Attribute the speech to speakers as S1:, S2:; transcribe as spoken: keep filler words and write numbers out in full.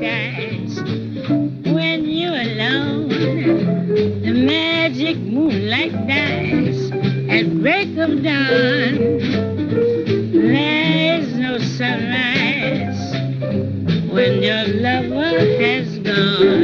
S1: skies. When you're alone, the magic moonlight dies. At break of dawn, there's no sunrise when your lover has gone.